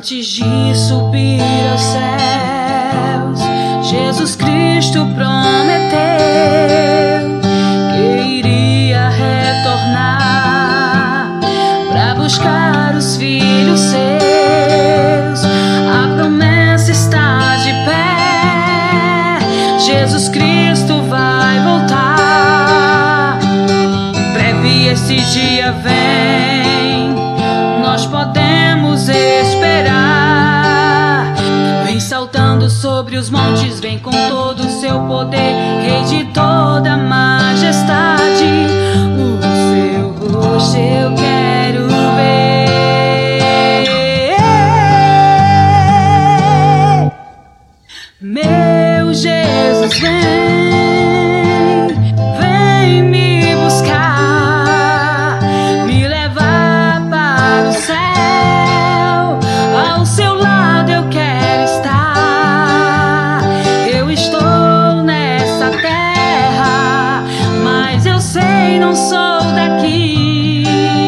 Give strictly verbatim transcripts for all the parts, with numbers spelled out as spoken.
Antes de subir aos céus, Jesus Cristo prometeu que iria retornar para buscar os filhos seus. A promessa está de pé, Jesus Cristo vai voltar. Breve esse dia vem, nós podemos esperar. Vem saltando sobre os montes, vem com todo o seu poder, Rei de toda a majestade. O seu rosto eu quero ver. Meu Jesus, vem, vem me buscar, me levar para o céu. Ao seu lado eu quero estar. Eu estou nessa terra, mas eu sei, não sou daqui.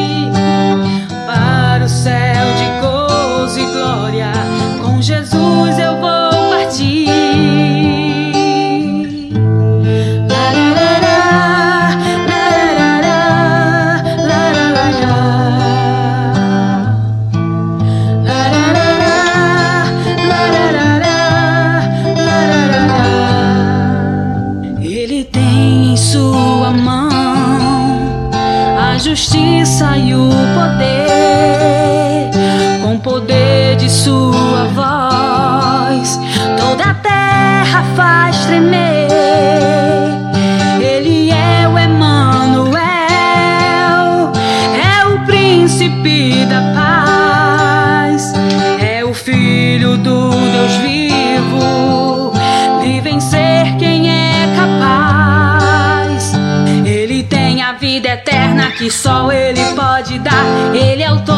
Para o céu de gozo e glória, com Jesus eu vou partir. Ele tem em sua mão a justiça e o poder. Com o poder de sua voz, toda a terra faz tremer. Ele é o Emanuel, é o príncipe da paz, é o Filho do Deus vivo, de vencer quem é capaz. Ele tem a vida eterna que só Ele pode dar. Ele é o